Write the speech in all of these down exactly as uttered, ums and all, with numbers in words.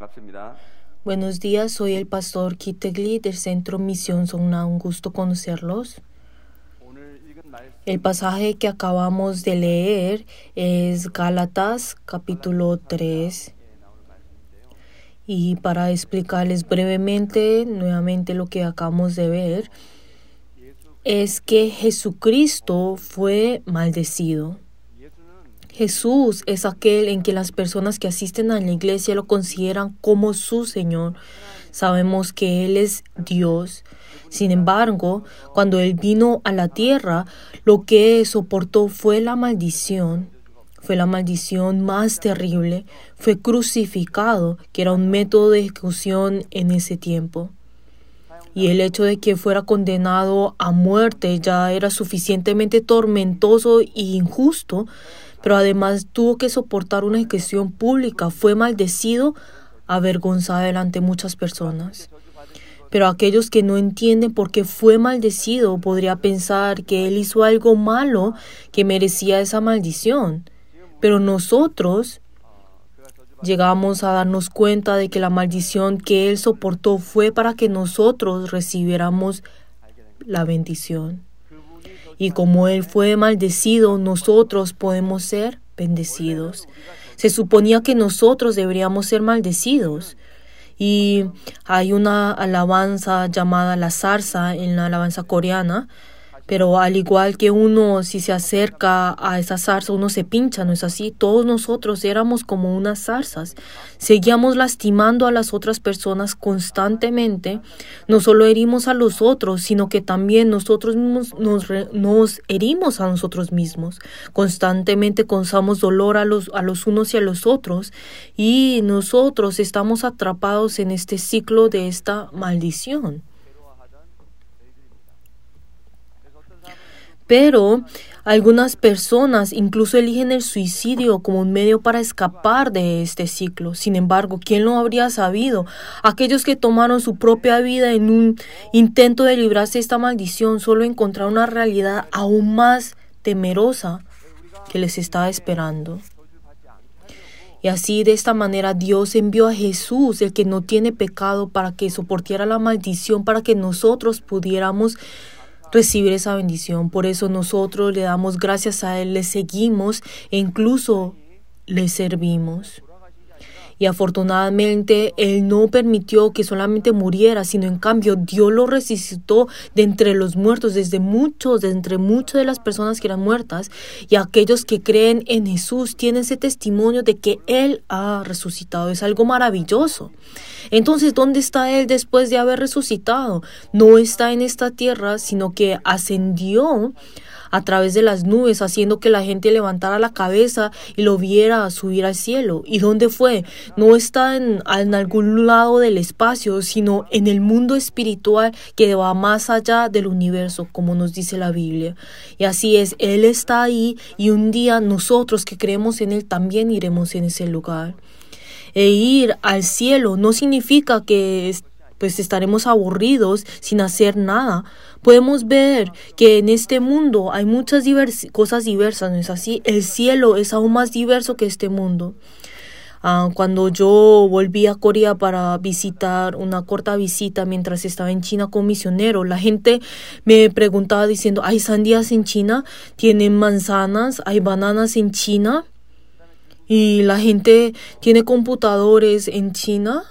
반갑습니다. Buenos días, soy el pastor Kitegli del Centro Misión Songna. Un gusto conocerlos. 오늘 읽은 말씀 El pasaje que acabamos de leer es Gálatas capítulo tres. 나오는 말씀인데요. Y para explicarles brevemente nuevamente lo que acabamos de ver, es que Jesucristo fue maldecido. 예수는 Jesús es aquel en que las personas que asisten a la iglesia lo consideran como su Señor. Sabemos que Él es Dios. Sin embargo, cuando Él vino a la tierra, lo que soportó fue la maldición. Fue la maldición más terrible. Fue crucificado, que era un método de ejecución en ese tiempo. Y el hecho de que fuera condenado a muerte ya era suficientemente tormentoso e injusto, pero además tuvo que soportar una ejecución pública. Fue maldecido, avergonzado delante de muchas personas. Pero aquellos que no entienden por qué fue maldecido podría pensar que él hizo algo malo que merecía esa maldición. Pero nosotros llegamos a darnos cuenta de que la maldición que él soportó fue para que nosotros recibiéramos la bendición. Y como él fue maldecido, nosotros podemos ser bendecidos. Se suponía que nosotros deberíamos ser maldecidos. Y hay una alabanza llamada La Zarza en la alabanza coreana. Pero al igual que uno, si se acerca a esa zarza, uno se pincha, ¿no es así? Todos nosotros éramos como unas zarzas. Seguíamos lastimando a las otras personas constantemente. No solo herimos a los otros, sino que también nosotros mismos nos, re- nos herimos a nosotros mismos. Constantemente causamos dolor a los, a los unos y a los otros. Y nosotros estamos atrapados en este ciclo de esta maldición. Pero algunas personas incluso eligen el suicidio como un medio para escapar de este ciclo. Sin embargo, ¿quién lo habría sabido? Aquellos que tomaron su propia vida en un intento de librarse de esta maldición solo encontraron una realidad aún más temerosa que les estaba esperando. Y así, de esta manera, Dios envió a Jesús, el que no tiene pecado, para que soportara la maldición, para que nosotros pudiéramos recibir esa bendición. Por eso nosotros le damos gracias a Él, le seguimos e incluso le servimos. Y afortunadamente Él no permitió que solamente muriera, sino en cambio Dios lo resucitó de entre los muertos, desde muchos, de entre muchas de las personas que eran muertas. Y aquellos que creen en Jesús tienen ese testimonio de que Él ha resucitado. Es algo maravilloso. Entonces, ¿dónde está Él después de haber resucitado? No está en esta tierra, sino que ascendió a través de las nubes, haciendo que la gente levantara la cabeza y lo viera subir al cielo. ¿Y dónde fue? No está en, en algún lado del espacio, sino en el mundo espiritual que va más allá del universo, como nos dice la Biblia. Y así es, Él está ahí y un día nosotros que creemos en Él también iremos en ese lugar. E ir al cielo no significa que pues estaremos aburridos sin hacer nada. Podemos ver que en este mundo hay muchas divers- cosas diversas, ¿no es así? El cielo es aún más diverso que este mundo. Ah, cuando yo volví a Corea para visitar una corta visita mientras estaba en China como misionero, la gente me preguntaba diciendo, ¿hay sandías en China? ¿Tienen manzanas? ¿Hay bananas en China? ¿Y la gente tiene computadores en China?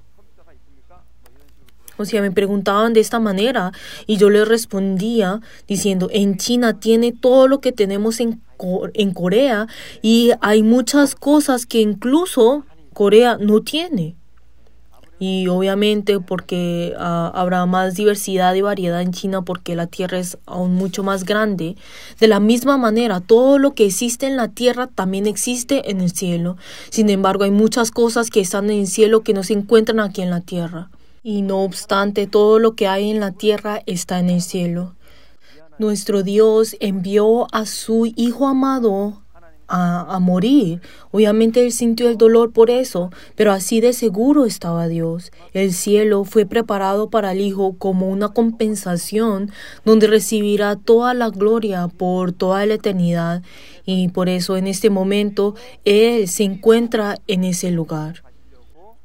O sea, me preguntaban de esta manera y yo les respondía diciendo, en China tiene todo lo que tenemos en, Co- en Corea y hay muchas cosas que incluso Corea no tiene. Y obviamente porque uh, habrá más diversidad y variedad en China porque la tierra es aún mucho más grande. De la misma manera, todo lo que existe en la tierra también existe en el cielo. Sin embargo, hay muchas cosas que están en el cielo que no se encuentran aquí en la tierra. Y no obstante, todo lo que hay en la tierra está en el cielo. Nuestro Dios envió a su Hijo amado a, a morir. Obviamente Él sintió el dolor por eso, pero así de seguro estaba Dios. El cielo fue preparado para el Hijo como una compensación donde recibirá toda la gloria por toda la eternidad. Y por eso en este momento Él se encuentra en ese lugar.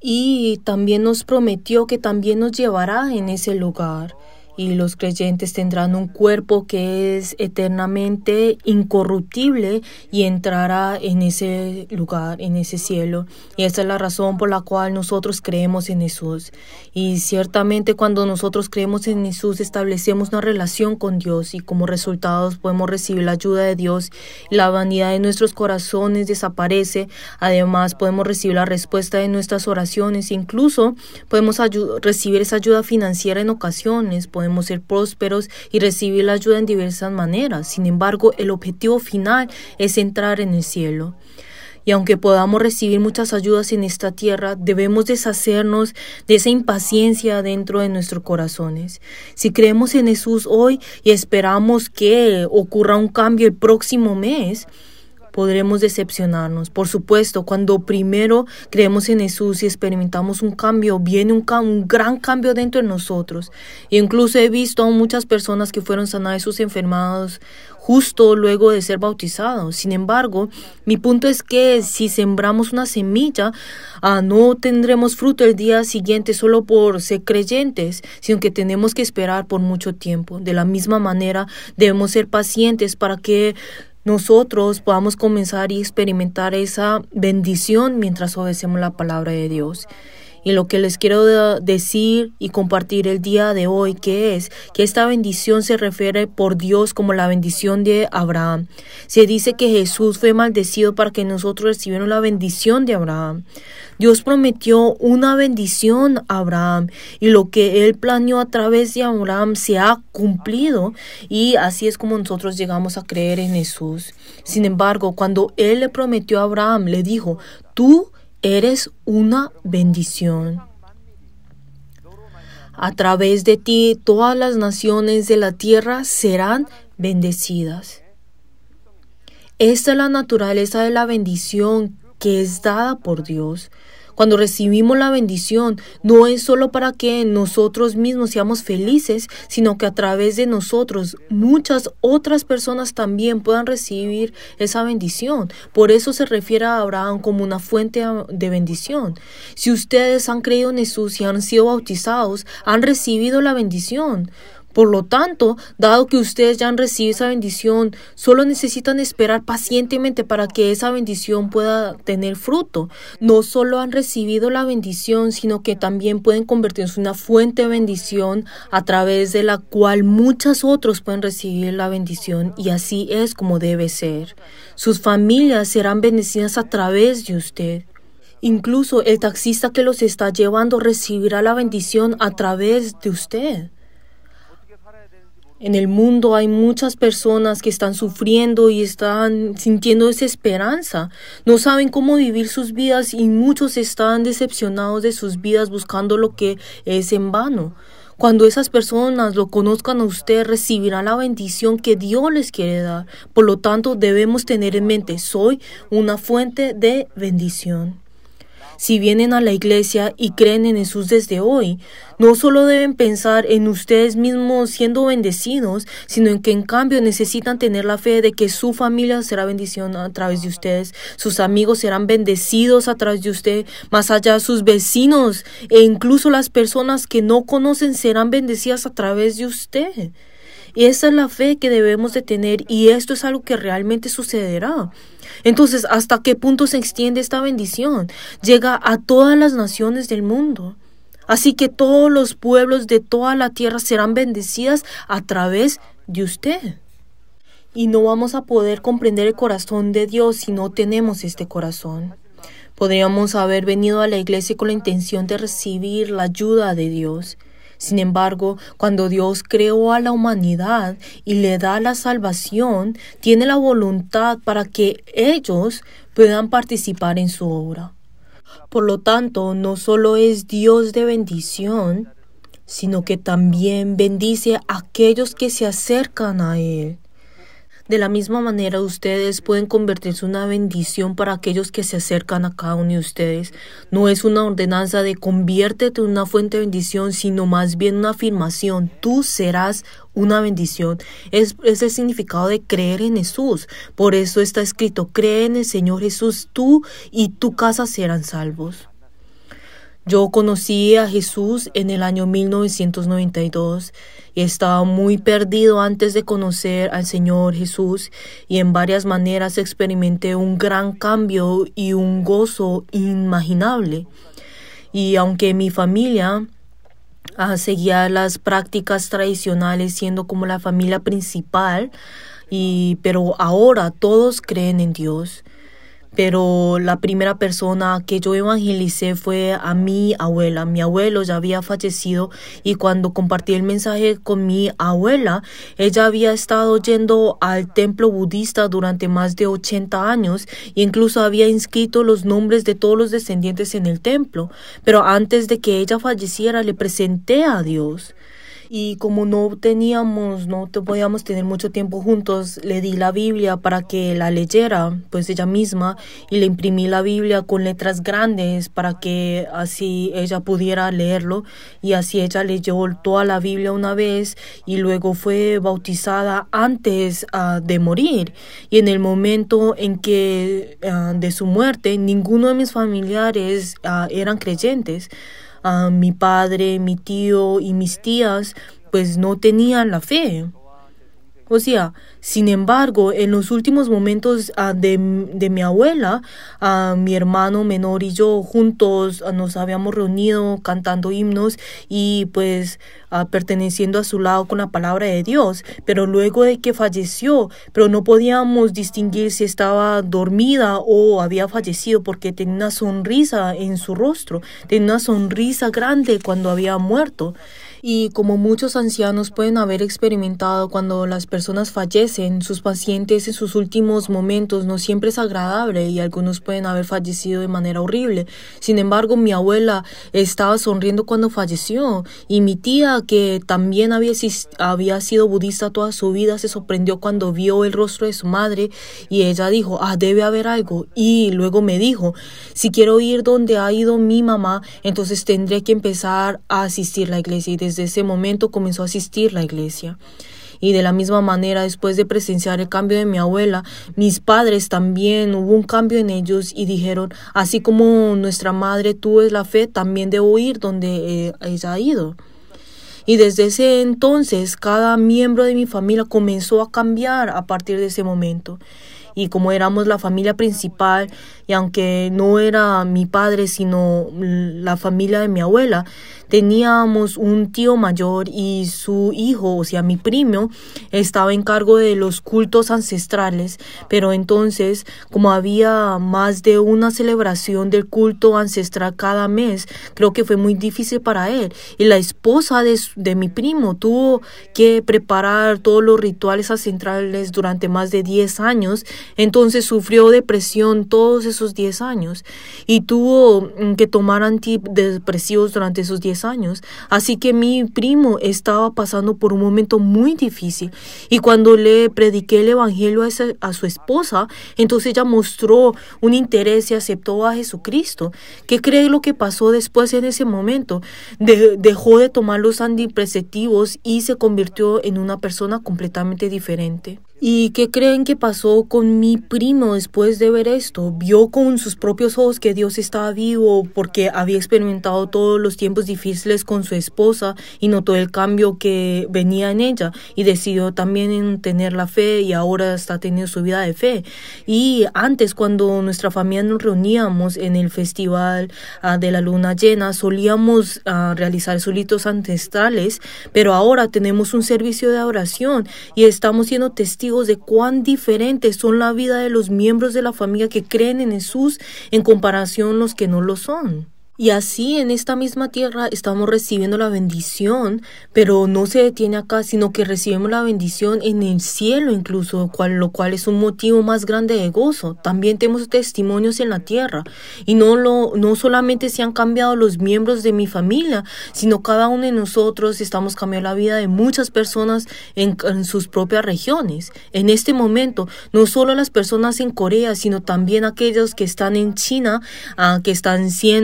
y también nos prometió que también nos llevará en ese lugar. Y los creyentes tendrán un cuerpo que es eternamente incorruptible y entrará en ese lugar, en ese cielo. Y esa es la razón por la cual nosotros creemos en Jesús. Y ciertamente cuando nosotros creemos en Jesús establecemos una relación con Dios y como resultados podemos recibir la ayuda de Dios. La vanidad de nuestros corazones desaparece. Además podemos recibir la respuesta de nuestras oraciones. Incluso podemos recibir esa ayuda financiera en ocasiones. Podemos ser prósperos y recibir la ayuda en diversas maneras. Sin embargo, el objetivo final es entrar en el cielo. Y aunque podamos recibir muchas ayudas en esta tierra, debemos deshacernos de esa impaciencia dentro de nuestros corazones. Si creemos en Jesús hoy y esperamos que ocurra un cambio el próximo mes, podremos decepcionarnos. Por supuesto, cuando primero creemos en Jesús y experimentamos un cambio, viene un, ca- un gran cambio dentro de nosotros. E incluso he visto a muchas personas que fueron sanadas de sus enfermedades justo luego de ser bautizados. Sin embargo, mi punto es que si sembramos una semilla, ah, no tendremos fruto el día siguiente solo por ser creyentes, sino que tenemos que esperar por mucho tiempo. De la misma manera, debemos ser pacientes para que nosotros podamos comenzar y experimentar esa bendición mientras obedecemos la palabra de Dios. Y lo que les quiero de- decir y compartir el día de hoy, que es que esta bendición se refiere por Dios como la bendición de Abraham. Se dice que Jesús fue maldecido para que nosotros recibiéramos la bendición de Abraham. Dios prometió una bendición a Abraham y lo que Él planeó a través de Abraham se ha cumplido y así es como nosotros llegamos a creer en Jesús. Sin embargo, cuando Él le prometió a Abraham, le dijo, tú eres una bendición. A través de ti, todas las naciones de la tierra serán bendecidas. Esta es la naturaleza de la bendición que es dada por Dios. Cuando recibimos la bendición, no es solo para que nosotros mismos seamos felices, sino que a través de nosotros muchas otras personas también puedan recibir esa bendición. Por eso se refiere a Abraham como una fuente de bendición. Si ustedes han creído en Jesús y han sido bautizados, han recibido la bendición. Por lo tanto, dado que ustedes ya han recibido esa bendición, solo necesitan esperar pacientemente para que esa bendición pueda tener fruto. No solo han recibido la bendición, sino que también pueden convertirse en una fuente de bendición a través de la cual muchos otros pueden recibir la bendición y así es como debe ser. Sus familias serán bendecidas a través de usted. Incluso el taxista que los está llevando recibirá la bendición a través de usted. En el mundo hay muchas personas que están sufriendo y están sintiendo desesperanza. No saben cómo vivir sus vidas y muchos están decepcionados de sus vidas buscando lo que es en vano. Cuando esas personas lo conozcan a usted, recibirán la bendición que Dios les quiere dar. Por lo tanto, debemos tener en mente, soy una fuente de bendición. Si vienen a la iglesia y creen en Jesús desde hoy, no solo deben pensar en ustedes mismos siendo bendecidos, sino en que en cambio necesitan tener la fe de que su familia será bendición a través de ustedes, sus amigos serán bendecidos a través de usted, más allá sus vecinos e incluso las personas que no conocen serán bendecidas a través de usted. Y esa es la fe que debemos de tener y esto es algo que realmente sucederá. Entonces, ¿hasta qué punto se extiende esta bendición? Llega a todas las naciones del mundo. Así que todos los pueblos de toda la tierra serán bendecidas a través de usted. Y no vamos a poder comprender el corazón de Dios si no tenemos este corazón. Podríamos haber venido a la iglesia con la intención de recibir la ayuda de Dios. Sin embargo, cuando Dios creó a la humanidad y le da la salvación, tiene la voluntad para que ellos puedan participar en su obra. Por lo tanto, no solo es Dios de bendición, sino que también bendice a aquellos que se acercan a Él. De la misma manera, ustedes pueden convertirse en una bendición para aquellos que se acercan a cada uno de ustedes. No es una ordenanza de conviértete en una fuente de bendición, sino más bien una afirmación. Tú serás una bendición. Es, es el significado de creer en Jesús. Por eso está escrito, cree en el Señor Jesús, tú y tu casa serán salvos. Yo conocí a Jesús en el año mil novecientos noventa y dos y estaba muy perdido antes de conocer al Señor Jesús, y en varias maneras experimenté un gran cambio y un gozo inimaginable. Y aunque mi familia ah, seguía las prácticas tradicionales siendo como la familia principal, y, pero ahora todos creen en Dios. Pero la primera persona que yo evangelicé fue a mi abuela. Mi abuelo ya había fallecido, y cuando compartí el mensaje con mi abuela, ella había estado yendo al templo budista durante más de ochenta años e incluso había inscrito los nombres de todos los descendientes en el templo. Pero antes de que ella falleciera, le presenté a Dios. Y como no teníamos, no te podíamos tener mucho tiempo juntos, le di la Biblia para que la leyera, pues ella misma, y le imprimí la Biblia con letras grandes para que así ella pudiera leerlo, y así ella leyó toda la Biblia una vez y luego fue bautizada antes uh, de morir. Y en el momento en que uh, de su muerte, ninguno de mis familiares uh, eran creyentes. Uh, mi padre, mi tío y mis tías pues no tenían la fe. O sea, sin embargo, en los últimos momentos uh, de, de mi abuela, uh, mi hermano menor y yo juntos uh, nos habíamos reunido cantando himnos y pues uh, perteneciendo a su lado con la palabra de Dios. Pero luego de que falleció, pero no podíamos distinguir si estaba dormida o había fallecido porque tenía una sonrisa en su rostro, tenía una sonrisa grande cuando había muerto. Y como muchos ancianos pueden haber experimentado cuando las personas fallecen, sus pacientes en sus últimos momentos no siempre es agradable y algunos pueden haber fallecido de manera horrible. Sin embargo, mi abuela estaba sonriendo cuando falleció, y mi tía, que también había, había sido budista toda su vida, se sorprendió cuando vio el rostro de su madre y ella dijo, ah, debe haber algo. Y luego me dijo, si quiero ir donde ha ido mi mamá, entonces tendré que empezar a asistir a la iglesia. Y desde ese momento comenzó a asistir a la iglesia. Y de la misma manera, después de presenciar el cambio de mi abuela, mis padres también, hubo un cambio en ellos y dijeron, así como nuestra madre tuvo la fe, también debo ir donde eh, ella ha ido. Y desde ese entonces, cada miembro de mi familia comenzó a cambiar a partir de ese momento. Y como éramos la familia principal, y aunque no era mi padre, sino la familia de mi abuela, teníamos un tío mayor y su hijo, o sea, mi primo, estaba en cargo de los cultos ancestrales. Pero entonces, como había más de una celebración del culto ancestral cada mes, creo que fue muy difícil para él. Y la esposa de, de mi primo tuvo que preparar todos los rituales ancestrales durante más de diez años. Entonces sufrió depresión todos esos diez años y tuvo que tomar antidepresivos durante esos diez años. Así que mi primo estaba pasando por un momento muy difícil. Y cuando le prediqué el evangelio a, esa, a su esposa, entonces ella mostró un interés y aceptó a Jesucristo. ¿Qué cree lo que pasó después en ese momento? De, dejó de tomar los antidepresivos y se convirtió en una persona completamente diferente. ¿Y qué creen que pasó con mi primo después de ver esto? Vio con sus propios ojos que Dios estaba vivo porque había experimentado todos los tiempos difíciles con su esposa y notó el cambio que venía en ella y decidió también en tener la fe y ahora está teniendo su vida de fe. Y antes, cuando nuestra familia nos reuníamos en el festival uh, de la luna llena, solíamos uh, realizar solitos ancestrales, pero ahora tenemos un servicio de oración y estamos siendo testigos de cuán diferentes son la vida de los miembros de la familia que creen en Jesús en comparación a los que no lo son. Y así en esta misma tierra estamos recibiendo la bendición, pero no se detiene acá, sino que recibimos la bendición en el cielo incluso, cual, lo cual es un motivo más grande de gozo. También tenemos testimonios en la tierra y no, lo, no solamente se han cambiado los miembros de mi familia, sino cada uno de nosotros estamos cambiando la vida de muchas personas en, en sus propias regiones. En este momento, no solo las personas en Corea, sino también aquellos que están en China, uh, que están siendo bendecidos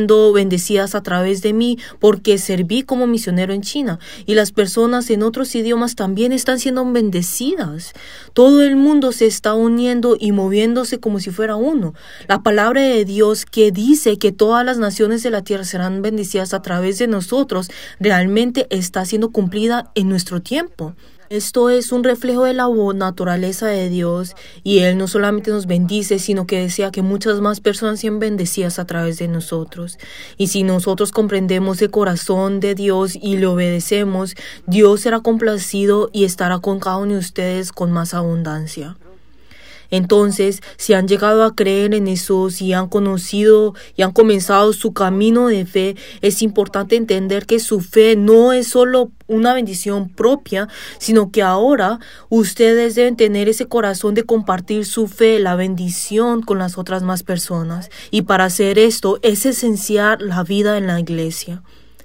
bendecidas a través de mí porque serví como misionero en China. Y las personas en otros idiomas también están siendo bendecidas. Todo el mundo se está uniendo y moviéndose como si fuera uno. La palabra de Dios que dice que todas las naciones de la tierra serán bendecidas a través de nosotros realmente está siendo cumplida en nuestro tiempo. Esto es un reflejo de la naturaleza de Dios y Él no solamente nos bendice, sino que desea que muchas más personas sean bendecidas a través de nosotros. Y si nosotros comprendemos el corazón de Dios y le obedecemos, Dios será complacido y estará con cada uno de ustedes con más abundancia. Entonces, si han llegado a creer en eso, si han conocido y han comenzado su camino de fe, es importante entender que su fe no es solo una bendición propia, sino que ahora ustedes deben tener ese corazón de compartir su fe, la bendición con las otras más personas. Y para hacer esto es esencial la vida en la iglesia.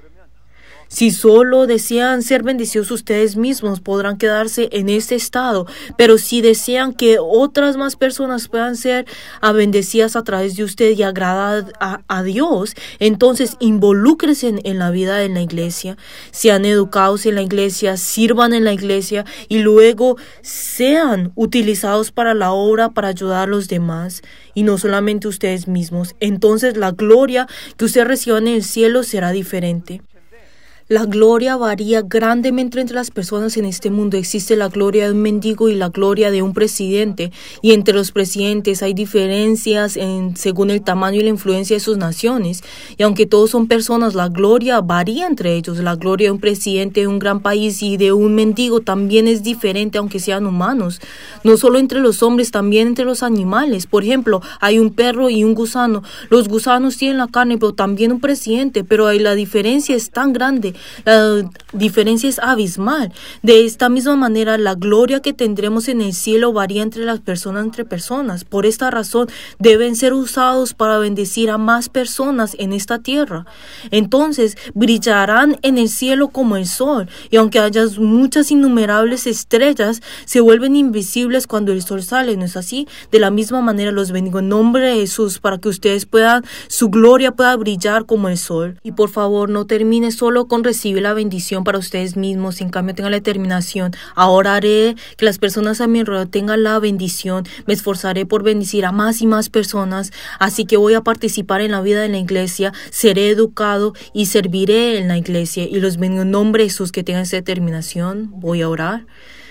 Si solo desean ser bendecidos ustedes mismos, podrán quedarse en este estado. Pero si desean que otras más personas puedan ser bendecidas a través de usted y agradar a, a Dios, entonces involúcrense en, en la vida en la iglesia. Sean educados en la iglesia, sirvan en la iglesia y luego sean utilizados para la obra, para ayudar a los demás. Y no solamente ustedes mismos. Entonces la gloria que ustedes reciban en el cielo será diferente. La gloria varía grandemente entre las personas en este mundo. Existe la gloria de un mendigo y la gloria de un presidente. Y entre los presidentes hay diferencias en, según el tamaño y la influencia de sus naciones. Y aunque todos son personas, la gloria varía entre ellos. La gloria de un presidente de un gran país y de un mendigo también es diferente, aunque sean humanos. No solo entre los hombres, también entre los animales. Por ejemplo, hay un perro y un gusano. Los gusanos tienen la carne, pero también un presidente. Pero ahí la diferencia es tan grande. La diferencia es abismal. De esta misma manera, la gloria que tendremos en el cielo varía entre las personas, entre personas. Por esta razón, deben ser usados para bendecir a más personas en esta tierra. Entonces, brillarán en el cielo como el sol. Y aunque haya muchas innumerables estrellas, se vuelven invisibles cuando el sol sale, ¿no es así? De la misma manera, los bendigo en nombre de Jesús para que ustedes puedan, su gloria pueda brillar como el sol. Y por favor, no termine solo con recibir la bendición para ustedes mismos, en cambio tengan la determinación. Ahora haré que las personas a mi alrededor tengan la bendición, me esforzaré por bendecir a más y más personas, así que voy a participar en la vida de la iglesia, seré educado y serviré en la iglesia y los bendigo en nombre de Jesús, que tengan esa determinación. Voy a orar.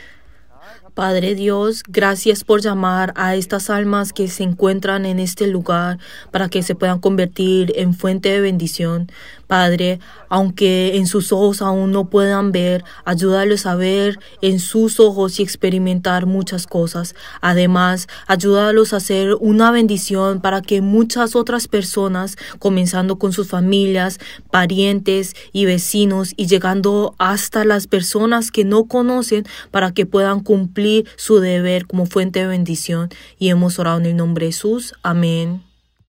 Padre Dios, gracias por llamar a estas almas que se encuentran en este lugar para que se puedan convertir en fuente de bendición. Padre, aunque en sus ojos aún no puedan ver, ayúdalos a ver en sus ojos y experimentar muchas cosas. Además, ayúdalos a hacer una bendición para que muchas otras personas, comenzando con sus familias, parientes y vecinos y llegando hasta las personas que no conocen, para que puedan cumplir su deber como fuente de bendición. Y hemos orado en el nombre de Jesús. Amén.